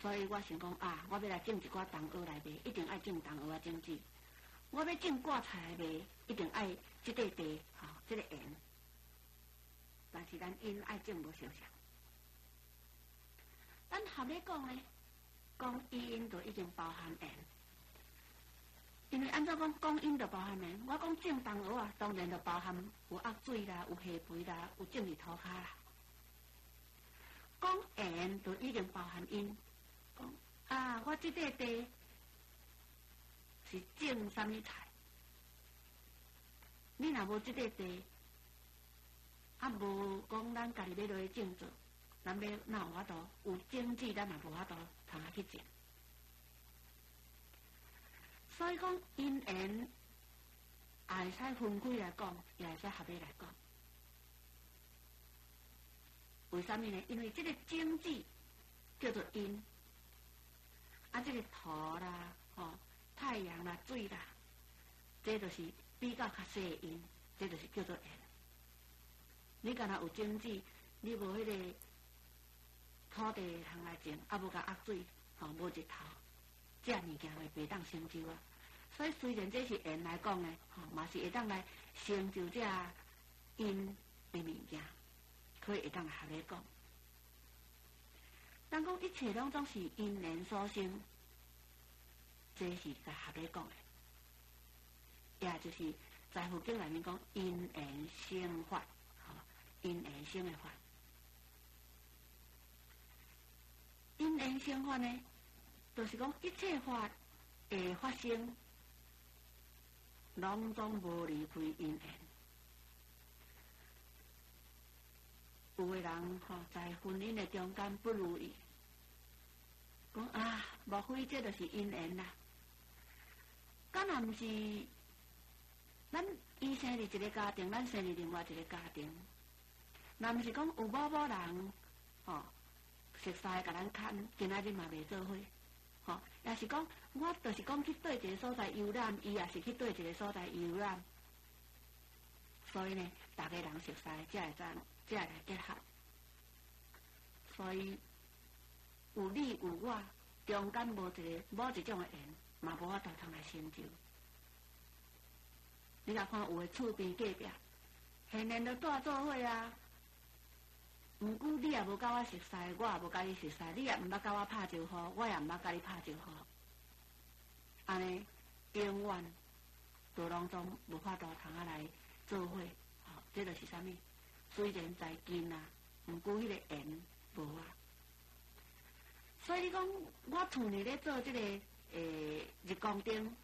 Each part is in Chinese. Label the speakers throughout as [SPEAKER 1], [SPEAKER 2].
[SPEAKER 1] 所以我想讲啊，我要来种一寡冬莴来卖，一定爱种冬莴啊种子。我要种挂菜来卖，一定爱这块地，这个盐。但是咱因爱种无相像。咱合理讲呢，讲因就已经包含盐。因为按照讲因就包含盐，我讲种冬莴啊，当然就包含有鸭水啦，有虾皮啦，有种伫土骹啦。讲盐就已经包含因。讲啊，我这块地是种什么菜？你若无这块地，啊无讲咱家己要落去种做，咱要哪有法度？有经济咱也无法度通去种。所以讲因缘也会使分开来讲，也会使合理来讲。为什么呢？因为这个经济叫做因，啊，这个土啦、太阳啦、水啦，这就是比较较细的因，这就是叫做缘。你敢若有经济，你无迄个土地通来种，啊无甲压水，无日头，这物件会袂当成就啊。所以虽然这是缘来讲呢，嘛是会当来成就这因的物件。可以会当合理讲，咱讲一切拢总是因缘所生，这是在合理讲的，也就是在佛经里面讲因缘生法，因缘生的法，因缘生法呢，就是讲一切法的发生，拢总无离开因缘。有的人在婚姻的中间不如意，讲啊，莫非这就是因缘啦？敢若毋是咱伊生伫一个家庭，咱生伫另外一个家庭，若毋是讲有某某人熟悉甲咱牵，今仔日嘛袂做伙，也是讲我就是讲去对一个所在游览，伊也是去对一个所在游览，所以呢，大家人熟悉才会来结合，所以有你有我，中间无一种的缘，嘛无法度通来成就。你若看有诶厝边隔壁，现年都住做伙啊，毋过你也无甲我熟悉，我也无甲你熟悉，你也毋捌甲我拍招呼，我也毋捌甲你拍招呼，安尼永远都拢总无法度通来做伙，这就是啥物？虽然在近啊，毋过迄个缘无啊。所以你讲，我厝里咧做这个日光灯，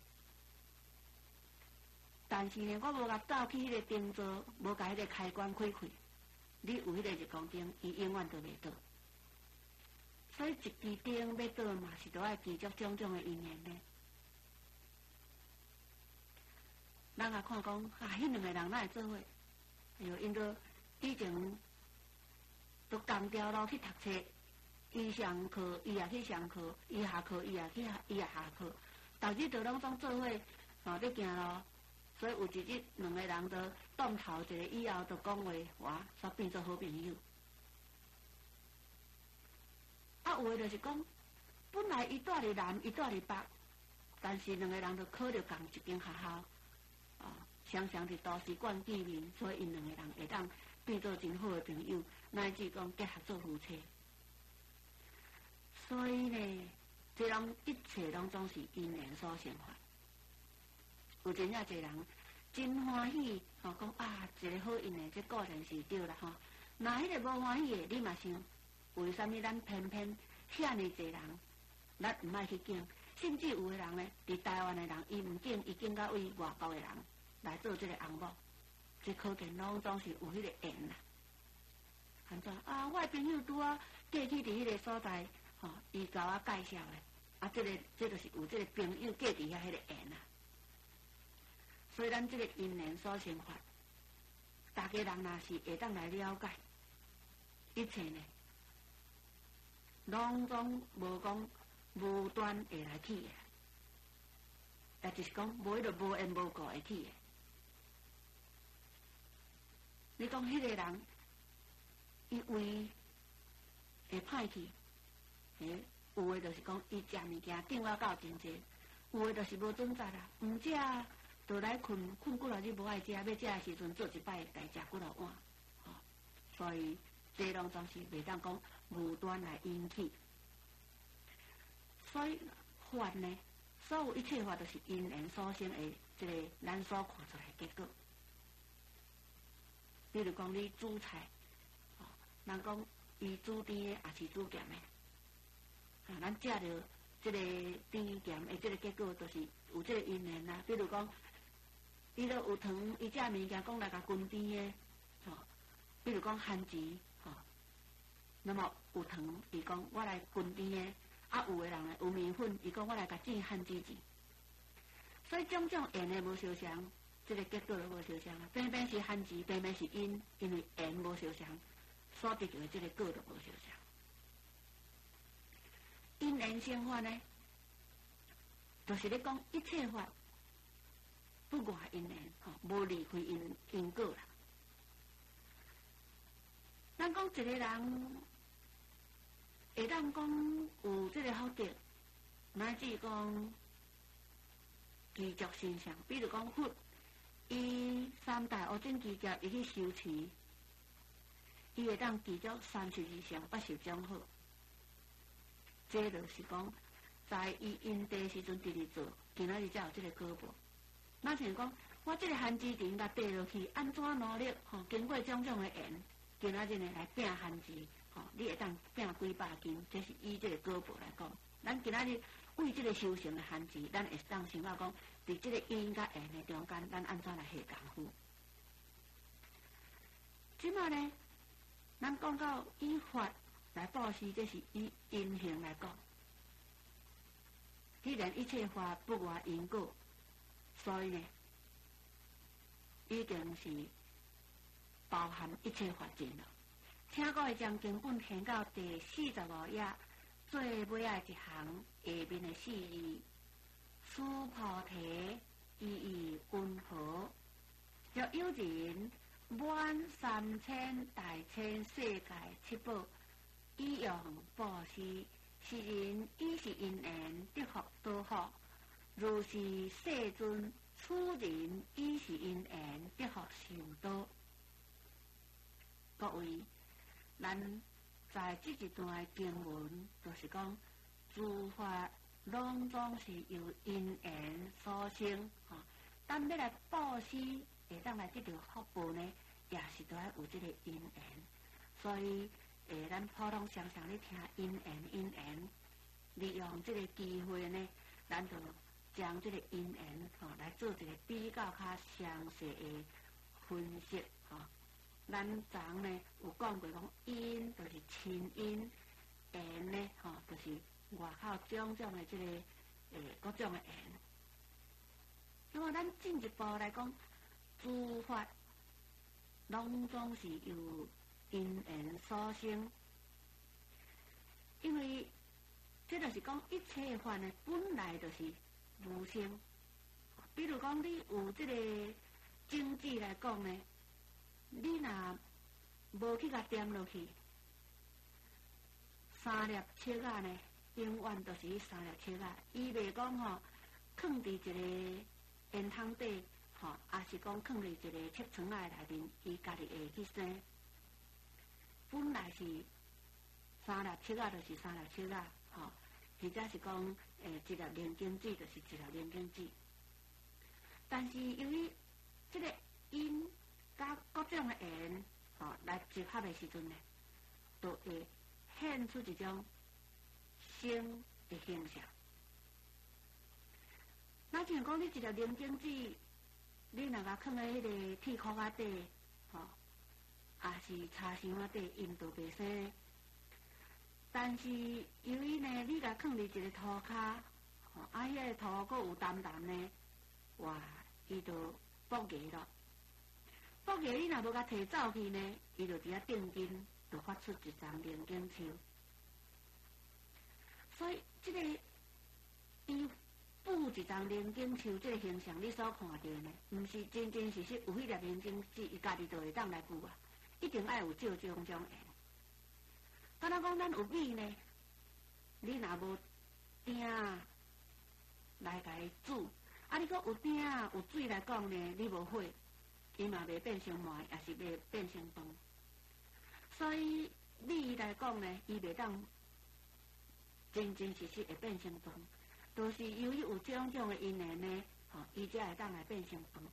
[SPEAKER 1] 但是呢，我无甲走去迄个灯座，无甲迄个开关开开，你有迄个日光灯，伊永远都袂倒。所以一支灯要倒嘛，是都爱记住种种的因缘呢。咱也看讲，迄两个人哪会做伙？因着以前都同条路去读册，伊上课伊也去上课，伊下课伊也下课，逐日都拢总做伙咧行路，所以有一日两个人都动头一个以后，就讲话煞变做好朋友。啊，有诶就是讲，本来伊住伫南，伊住伫北，但是两个人就考着共一间学校。常常伫都市馆见面，所以因两个人会当变做真好的朋友，乃至讲结合做夫妻。所以呢，这拢一切拢总是因缘所生法。有真正侪人真欢喜，讲啊，一个好因缘，这固然是对啦吼。那迄个无欢喜的，你嘛想，为什么咱偏偏遐尼侪人，咱唔爱去敬？甚至有的人呢，伫台湾的人，伊唔敬，伊敬到为外国的人。来做这个红某，这可见拢总是有迄个缘啦。安怎啊？我的朋友拄啊过去伫迄个所在，伊甲我介绍的，这就是有这个朋友过伫遐迄个缘啦。所以咱这个因缘所生法，大家人若是会当来了解，一切呢，拢总无讲无端会来起的，也就是讲无迄个无缘无故会起的。你讲迄个人，伊为会歹去， 有诶就是讲伊食物件顶我到真济，有诶就是无准则啦，毋食就来困几落日无爱食，要食诶时阵做一摆来食几落碗，所以这拢总是袂当讲无端来引起。所以法呢，所有一切法都是因缘所生的这个咱所看出来的结果。比如讲你煮菜，人讲伊煮甜的也是煮咸的，咱食着这个甜咸的这个结果，就是有这个因缘啦。比如讲，伊都有糖，伊食物件讲来甲滚甜的，比如讲番薯，那么有糖，伊讲我来滚甜的。有的人呢有面粉，伊讲我来甲煮番薯糍，所以种种缘的无相像，这个结果都无相像啊。偏偏是番薯，偏偏是因为缘无相像，所得到的这个果都无相像。因缘生法呢，就是咧讲一切法不外因缘，无离开因果啦。咱讲一个人。会当讲有这个福德，乃至讲具足身上，比如讲佛，伊三大恶种奇劫，伊去修持，伊会当具足32相80种好。这就是讲，在伊因地时阵直直做，今仔日才有这个果报。那像讲，我这个番薯田甲跌落去，安怎努力？经过种种的缘，今仔日呢来拼番薯。你会当拼几百斤，这是以这个果报来讲。咱今仔日为这个修行的番薯，咱会当想到讲，伫这个因甲缘的中间，咱安怎来下功夫？即马呢，咱讲到以法来布施，这是以因行来讲。既然一切法不外因果，所以呢，已经是包含一切法尽了。请各位将经本填到第45页，最尾啊一行下面的4字：此菩提意义温和，若有人满3000大千世界七宝，以用布施，是人已是因缘得福多福；如是世尊，此人已是因缘得福甚多。各位。咱在这一段经文，就是讲诸法拢总是由因缘所生，咱要来布施，会当来得到福报呢，也是都要有这个因缘。所以，咱普通常常咧听因缘，利用这个机会呢，咱就将这个因缘来做一个比较较详细的分析，咱昨呢有讲过，讲因就是亲因，缘呢就是外口种种的这个各种的缘。那么咱进一步来讲，诸法拢总是由因缘所生，因为这就是讲一切法呢本来就是无生。比如讲你有这个经济来讲呢。你若无去甲点落去，3粒切仔呢，永远都是3粒切仔。伊袂讲放伫一个烟筒底，也是讲放伫一个铁床仔内面，伊家己会去生。本来是3粒切仔，就是3粒切仔，或者是讲一粒炼金子，就是一粒炼金子。但是由于这个因甲各种的缘，来结合的时阵呢，就会显出一种生的形象。那像讲你一粒零金子，你若甲放在迄个铁壳仔底，也是茶箱仔底，因都袂生。但是由于呢，你甲放伫一个涂骹，迄个涂佫有淡淡呢，哇，伊就爆价咯。爆价你若无甲摕走去呢，伊就伫遐定金，就发出一丛零金树。所以这个伊布一丛零金树这个形象，你所看到呢，毋是真真实实有迄粒零金子，伊家己就会当来布啊，一定爱有种种缘。敢若讲咱有米呢， 你若无鼎来甲伊煮，啊，你讲有鼎有水来讲呢，你无火，伊嘛袂变成糜，也是袂变成饭。所以米来讲呢，伊袂当真真实实会变成饭，都是由于有种种的因缘呢，伊才会当来变成饭。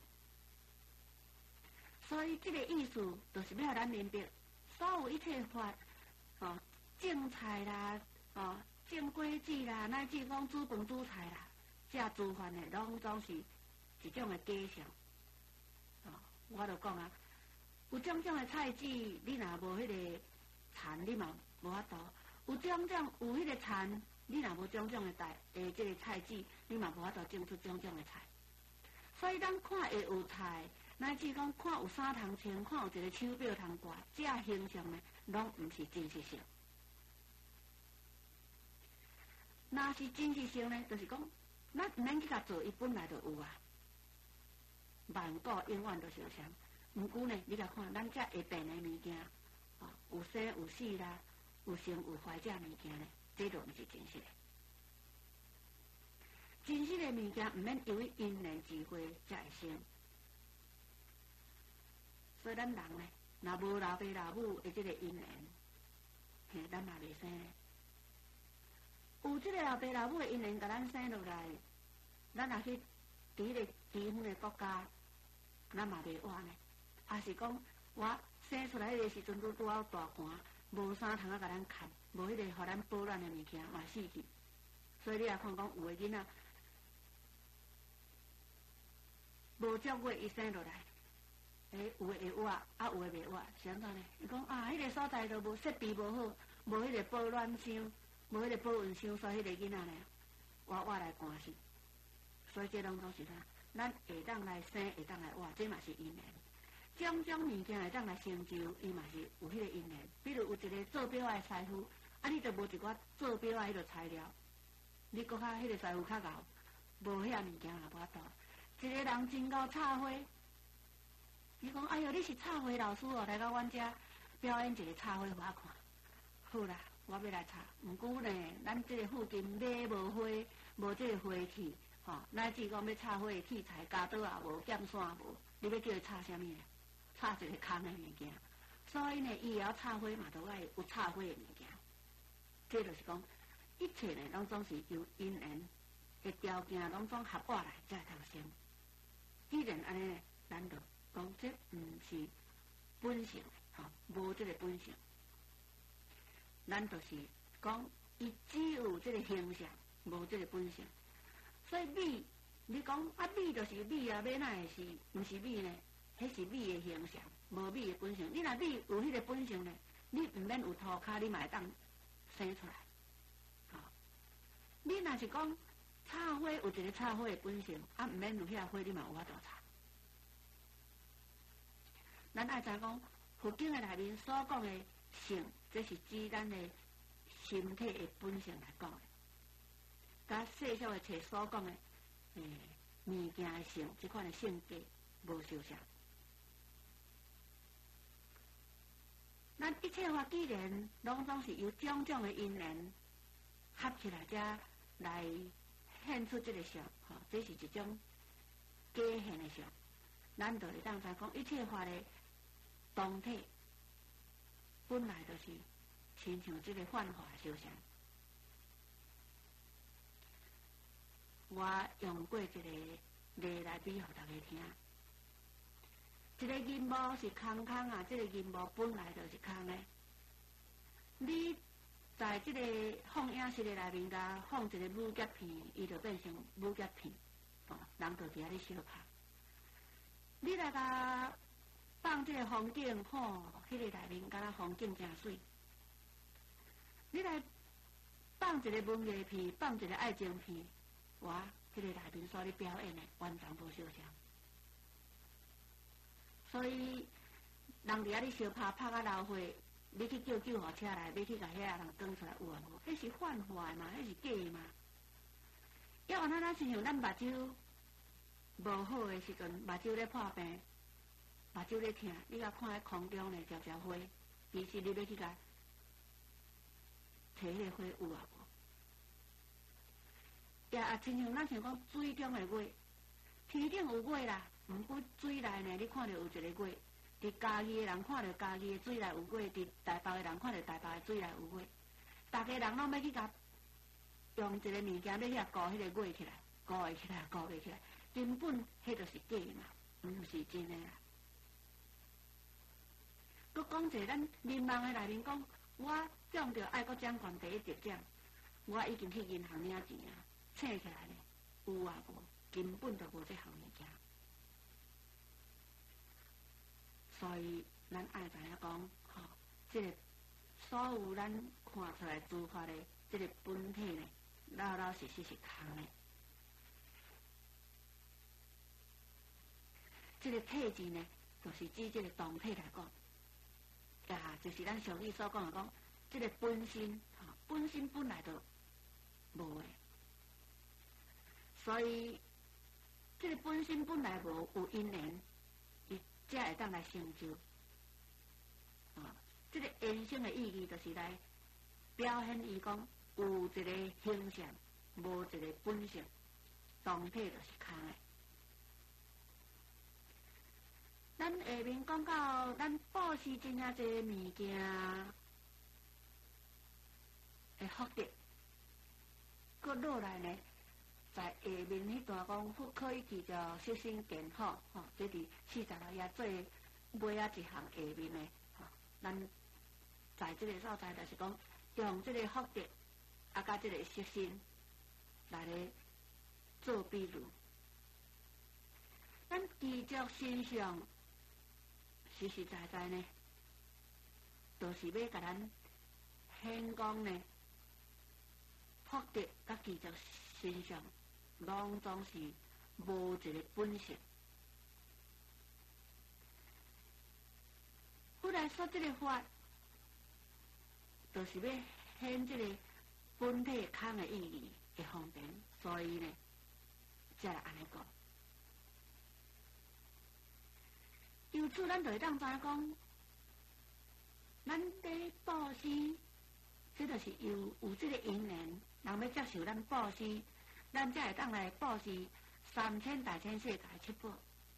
[SPEAKER 1] 所以这个意思就是要咱明白，所有一切法，种菜啦，种果子啦，乃至讲煮饭煮菜啦，这煮饭的拢总是一种的假象。我就讲啊，有种种的菜籽，你若无迄个田，你嘛无法度；有种种有迄个田，你若无种种的这个菜籽，你嘛无法度种出种种的菜。所以咱看会有菜。乃至讲看有衫通穿，看有一个手表通挂，这形象呢，拢毋是真实性。若是真实性呢，就是讲，咱毋免去甲做，伊本来就有啊。万古永远都是有啥？毋过呢，你甲看，咱遮会变的物件，有生有死啦，有生有坏这物件呢，这就毋是真实的。真实的物件，毋免由于因缘智慧才会生。所以咱人呢，若无老爸老母的这个因缘，咱嘛袂生呢。有这个老爸老母的因缘，甲咱生落来，咱若去伫迄个低远的国家，咱嘛袂活呢。也是讲，我生出来迄个时阵，拄好大寒，无衫通甲咱盖，无迄个互咱保暖的物件嘛死去。所以你来看讲，有的囡仔无足月伊生落来。有诶会活，有诶袂活，是安怎呢？伊讲啊，迄个所在都无设备无好，无迄个保暖箱，无迄个保温箱，所以迄个囡仔呢，活来寒死。所以这拢总是啥？咱会当来生，会当来活，这嘛是因缘。种种物件会当来成就，伊嘛是有迄个因缘。比如有一个做表诶师傅，你就无一寡做表诶迄个材料，你搁较迄个师傅较敖，无遐物件也无法度。一个人真够插花。伊讲：哎哟，你是插花老师哦，来到阮遮表演一个插花，互我看。好啦，我要来插。毋过呢，咱这个附近买无花，无这个花器，乃至讲要插花的器材，家刀也无，剑线也无，你要叫伊插啥物呢？插一个空的物件。所以呢，伊也要插花嘛，都爱有插花的物件。这就是讲，一切呢，拢总是由因缘的条件，拢总合过来才会通生。既然安尼呢，咱就讲这毋是本性，无这个本性。咱就是讲，伊只有这个形象，无这个本性。所以米，你讲啊，米就是米啊，米哪会是毋是米呢？迄是米的形象，无米的本性。你若米有迄个本性呢，你毋免有涂骹，你嘛会当生出来。你若是讲插花有一个插花的本性，毋免有遐花，你嘛有法度插。咱爱知讲，佛经的内面所讲的性，这是指咱的身体的本性来讲的。甲世俗的册所讲的物件的性，这款的性格无相像。咱一切法既然拢总是由种种的因缘合起来，才来现出这个相，这是一种假现的相。咱就会当知讲，一切法的当体本来就是亲像这个幻化的相。我用过一个例来比，互大家听。一个银幕是空空啊，这个银幕本来就是空的。你在这个放映室的内面，甲放一个武夹片，伊就变成武夹片，人就伫遐咧相拍。你来甲放这个风景，迄个内面敢若风景真水。你来放一个文艺片，放一个爱情片，哇，迄个内面所咧表演的完全无相像。所以人伫遐咧相拍啊流血，你去叫救护车来，要去甲遐人讲出来有啊无？迄是幻化的嘛，迄是假的嘛。要安咱亲像咱目睭无好的时阵，目睭咧破病，目睭咧疼，你甲看喺空中咧条花，其实你要去甲摕迄个花有啊无？ 也亲像咱想讲水中的月，天顶有月啦，毋过水内呢，你看到有一个月。伫家己的人看到家己的水内有月，伫台北的人看到台北的水内有月。大家人拢要去甲用一个物件要去甲顾迄个月起来，顾会起来，顾袂起来，根本迄就是假嘛，毋是真的啦。佮讲者咱民望的内面讲，我中着爱国奖权第1得奖，我已经去银行领钱啊，请起来呢，有啊无，根本就无这项物件。所以，咱爱知影讲，吼，即个所有咱看出来诸法的即个本体呢，老老实实是空的。即个体字呢，就是指即个动体来讲，啊，就是咱俗语所讲的讲，即个本身，吼，本身本来就无的，所以，即个本身本来无有因缘。才会当来成就，这个缘生的意义，就是来表现伊讲有一个形象，无一个本性，动体就是空的。咱下面讲到咱布施真正侪物件的福德，佮落来呢？在下面迄段讲，可以记着修身健好，吼，这伫46页最尾一项下面的，吼，咱在这个所在就是讲，用这个福德，甲这个修身来咧做比喻。咱知足身上实实在在呢，就是要甲咱显讲呢，福德甲知足身上。拢总是无一个本性。后来说这个法，就是要显这个本体空的意义的方便，所以呢，才来安尼讲。由此，咱就会当知影讲，咱伫布施，这就是有这个因缘，人要接受咱布施。咱才会当来布施3000大千世界七宝。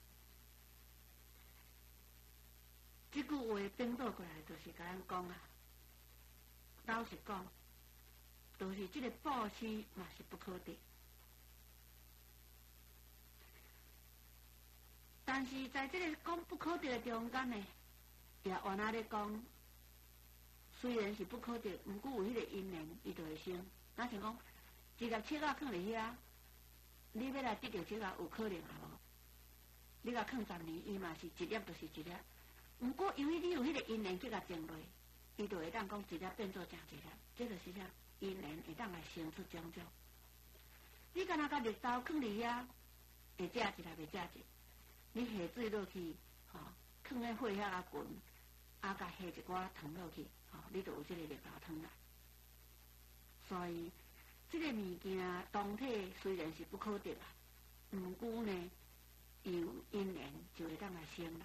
[SPEAKER 1] 这句话颠倒过来，就是甲咱讲啊。老实讲，就是这个布施嘛是不可得。但是在这个讲不可得的中间呢，也原来咧讲，虽然是不可得，毋过有迄个因缘，伊就会生。咱想讲。一粒七仔放伫遐，你要来得到七仔有可能啊无？你甲放10年，伊嘛是一粒就是一粒。毋过由于你有迄个因缘去甲种落，伊就会当讲一粒变做正一粒，这就是啥？因缘会当来生出种种。你敢若甲绿豆放伫遐，会食一粒袂食一，你下水落去，吼，放喺火遐啊滚，甲下一寡糖落去，吼，你就有这个绿豆汤啦。所以。这个物件当体虽然是不可得啊，毋过呢，有因缘就会当来生啦。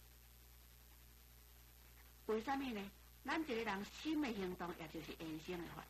[SPEAKER 1] 为什么呢？咱一个人心的行动，也就是缘生的法。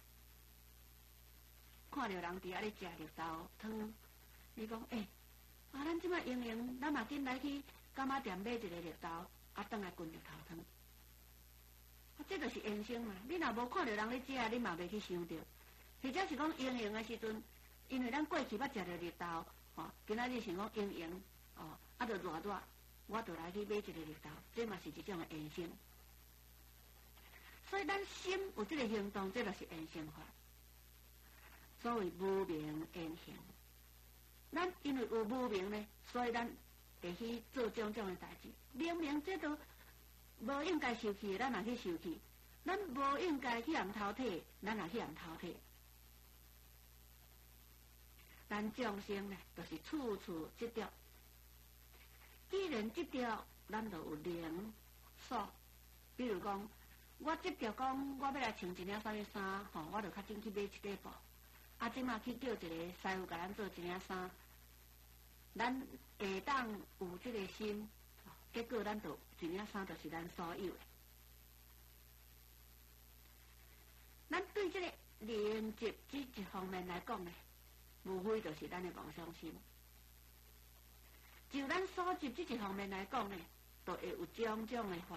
[SPEAKER 1] 看到人伫遐咧食绿豆汤，你讲咱即摆用用，咱嘛紧来去柑仔店买一个绿豆，转来滚绿豆汤。这就是缘生嘛。你若无看到人咧食，你嘛袂去想着。或者是讲用用的时阵，因为咱过去捌食着绿豆，吼，今仔日想讲用用，就热热，我就来去买一个绿豆，这嘛是一种的缘生。所以咱心有这个行动，这就是缘生法。所谓无明缘行，咱因为有无明呢，所以咱会去做种种的代志。明明这都无应该受气，咱也去受气；咱无应该去人头体，咱也去人头体。咱众生呢，就是处处执着。既然执着，咱就有能所。比如讲，我执着讲，我要来穿一领啥物衫，吼，我就较紧去买一块布。即马去叫一个师傅甲咱做一领衫，咱下当有这个心，结果咱就一领衫就是咱所有的。咱对这个连接这一方面来讲呢。 无非就是咱的妄想心。就咱所执这一方面来讲呢，都会有种种的法。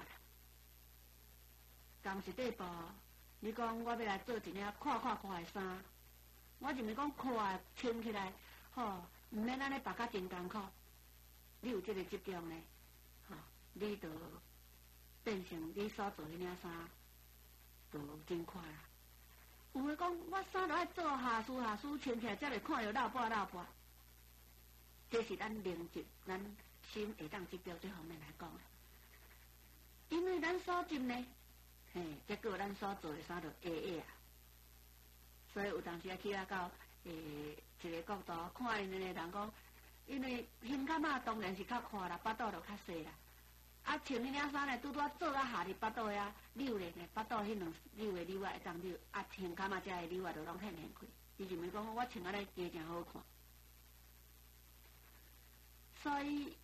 [SPEAKER 1] 同时底步，你讲我要来做一件看的衫，我认为讲看穿起来，吼，毋免安尼绑甲真艰苦。你有这个执着呢，吼，你就变成你所做迄领衫，就真快啦。有诶讲，我衫都爱做下梳穿起来才会看着老破。这是咱灵执，咱心会当执着这方面来讲。因为咱所执呢，结果咱所做的衫就下啊。所以有当时啊去到一个角度，看因的人讲，因为胸坎仔当然是较宽啦，巴肚就较细啦。啊，穿迄领衫呢，拄做啊下伫巴肚遐溜咧呢，巴肚迄两溜的溜仔会当溜，啊，胸坎仔遮的溜仔就拢显开。伊认为讲我穿安尼加真好看。所以，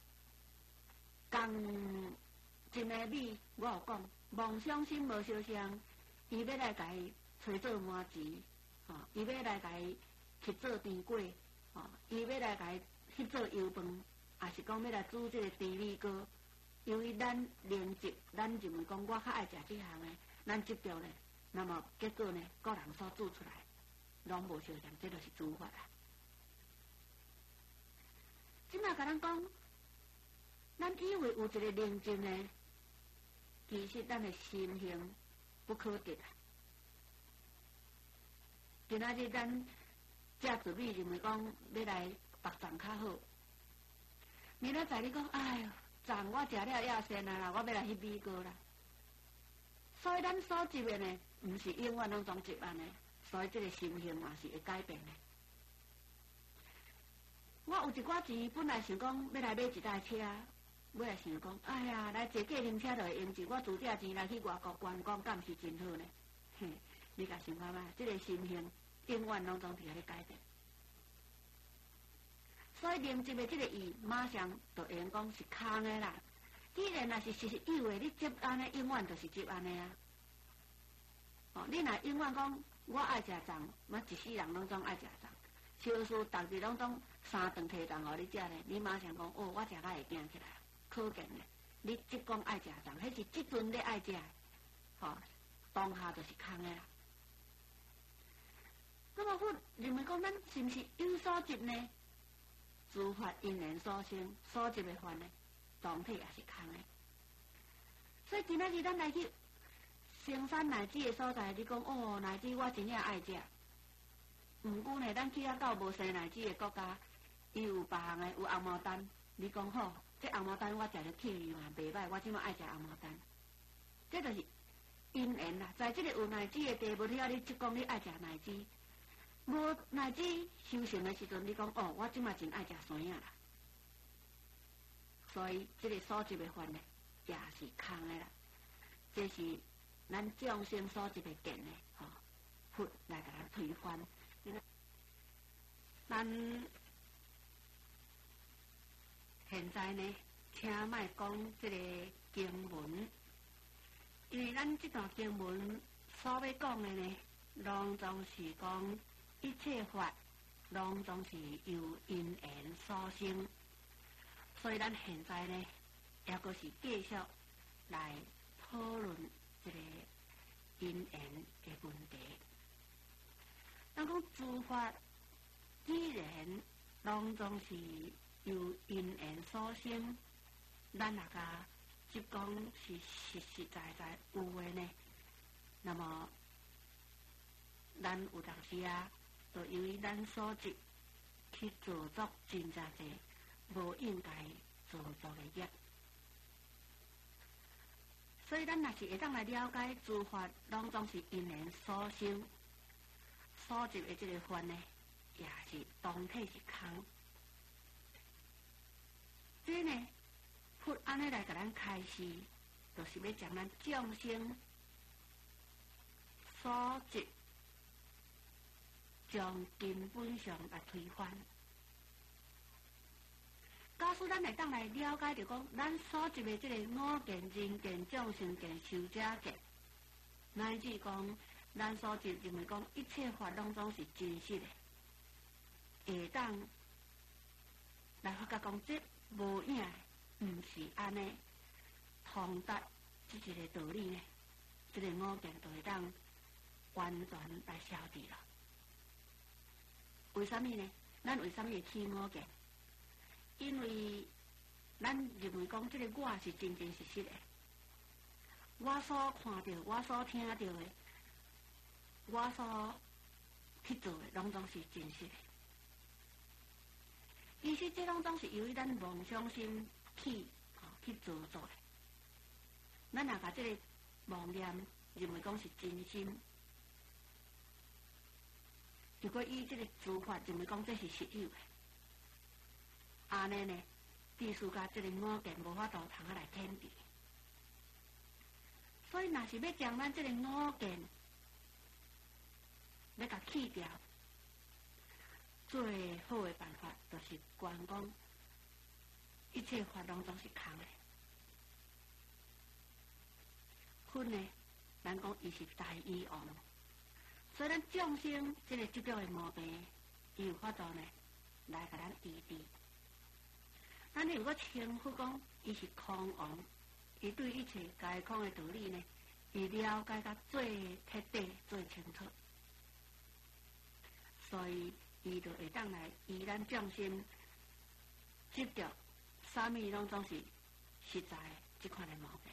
[SPEAKER 1] 共真个美，我有讲，妄想心无相像，伊要来甲伊找做麻糍，伊要来甲伊去做甜粿，伊要来甲伊去做油饭，也是讲要来煮这个甜米糕。由于咱灵执，咱认为讲我较爱食这项的，咱执着呢，那么结果呢，个人所做出来，拢无相像，这就是诸法啦。即摆甲咱讲，咱以为有一个灵执呢，其实咱的心性不可得啊。今仔日咱食自美认为讲要来目睭较好，明仔载你讲，哎哟，昨我食了野鲜啦，我要来翕米糕啦。所以咱所执的呢，毋是永远拢总执安尼，所以这个心性嘛是会改变的。我有一寡钱，本来想讲要来买一台车，尾来想讲，哎呀，来坐计程车就会用钱，我自己钱来去外国观光，敢是真好呢？嘿，你甲想看觅，这个心性永远拢总伫遐咧改变。所以灵执的这个意，马上就会用讲是空的啦。既然若是实以为你执安尼，永远就是执安尼啊。你若永远讲我爱食粽，嘛一世人拢总爱食粽。超市逐日拢总3顿提粽互你食咧，你马上讲哦，我食甲会惊起来，可见咧，你即讲爱食粽，迄是即阵咧爱食，当下就是空的啦。那么我认为讲，咱是毋是有所执呢？诸法因缘所生，所执的法呢，总体也是空的。所以今仔日咱来去生产乃至的所在，你讲哦，乃至我真正爱食。毋过呢，咱去到无生乃至的国家，伊有别项的有红毛丹。你讲好，这红毛丹我食着气味嘛袂歹，我即马爱食红毛丹。这就是因缘啦。在这个有乃至的地，无了你即讲你爱食乃至，无乃至修行的时阵，你讲哦，我即马真爱食山影啦。所以这个所执的法呢，也是空的啦。这是咱众生所执的见呢，佛来甲咱推翻。咱现在呢，请莫讲这个经文，因为咱这段经文所要讲的呢，拢总是讲一切法，拢总是由因缘所生，所以咱现在呢，也阁是继续来讨论这个因缘的问题。咱讲诸法，既然拢总是由因缘所生，咱若甲即讲是实实在在有诶呢，那么咱有当时啊，就由于咱所执去做作真正侪无应该做作诶业，所以咱若是会当来了解诸法，拢总是因缘所生。所执的这个法呢，也是当体是空。这呢，佛安尼来甲咱开示，就是要将咱众生所执，从根本上来推翻。假使咱会当来了解着讲，咱所执的这个我见、人见、众生见、寿者见，乃至讲。咱所执认为讲一切法拢总是真实的， 会当来发觉讲，这无影毋是安尼通达即一个道理呢，这个五境就会当完全来消除了。为什么呢？咱为什么会起五境？因为咱认为讲，这个我是真真实实的，我所看到、我所听到的、我所去做的，拢总是真实的。其实这拢总是由于咱妄想心去做的。咱若把这个妄念认为讲是真心，如果以这个做法认为讲这是实有的，安尼呢，必须甲这个五境无法度通来天地。所以，若是要将咱这个五境要甲去掉，最好的办法就是观讲一切法拢总是空的。分呢，咱讲伊是大医王，所以咱众生这个执着的毛病，伊有法度呢来甲咱医治。咱如果称呼讲伊是空王，伊对一切该空的道理呢，伊了解到最彻底、最清楚，所以伊就会当来医咱众生执着，啥物拢总是实在即款的毛病。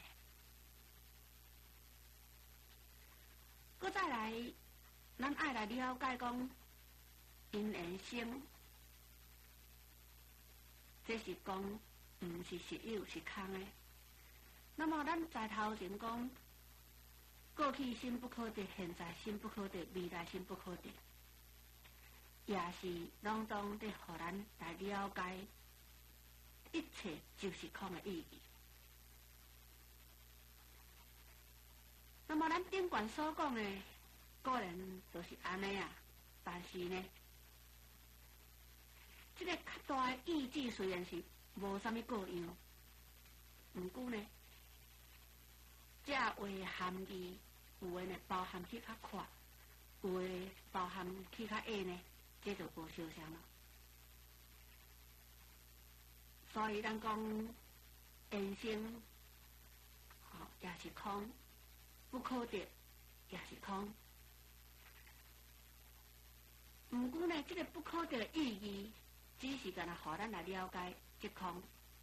[SPEAKER 1] 搁再来，咱爱来了解讲因缘生，这是讲毋是实有，是空的。那么咱在头前讲，过去心不可得，现在心不可得，未来心不可得，也是拢总伫互咱来了解，一切就是空的意义。那么咱顶悬所讲的，个人就是安尼啊，但是呢，这个较大的意志虽然是无啥物各样，毋过呢，这话含义有的呢包含去较宽，有的包含去较矮呢，这就无相像了。所以咱讲人生，也是空。不可得也是空，毋过呢，这个不可得的意义，只是干那互咱来了解这空，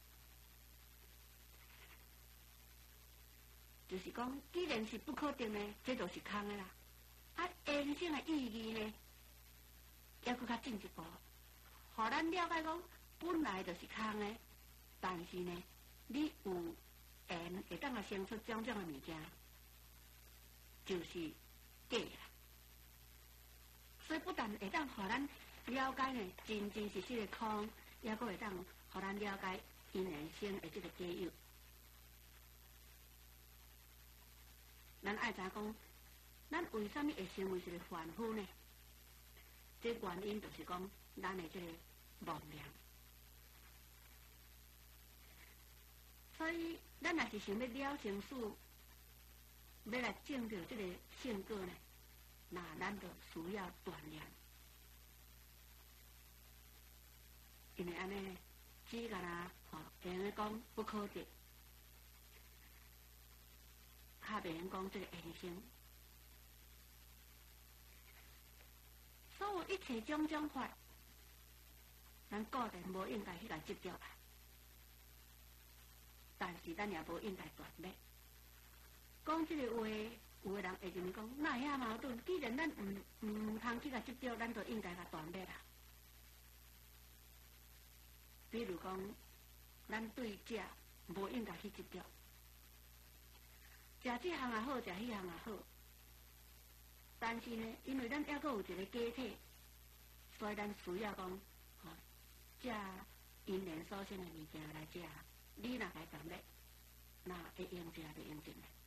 [SPEAKER 1] 就是讲，既然是不可得呢，这就是空的啦。啊，人生的意义呢，要搁较进一步，互咱了解讲，本来就是空的，但是呢，你有缘会当来生出种种的物件。就是假啦，所以不但会当互咱了解呢真真实实的空，也阁会当互咱了解因缘生的这个假有。咱爱知讲，咱为什么会成为一个凡夫呢？这原因就是讲咱的这个妄念。所以咱若是想要了生死，要来证到这个圣果呢，那咱就需要锻炼，因为安尼呢，只个啦，会用讲不可得，较袂用讲这个人生。所有一切种种法，咱固定无应该去来执着啦，但是咱也无应该断灭。讲这个话，有的人会认为讲，那遐矛盾。既然咱唔通去甲执着，咱就应该甲断灭啦。比如讲，咱对食无应该去执着，食这项也好，食迄项也好。但是呢，因为咱还阁有一个假体，所以咱需要讲，食因缘所生的物件来食。你若来断灭，那会用食就用尽。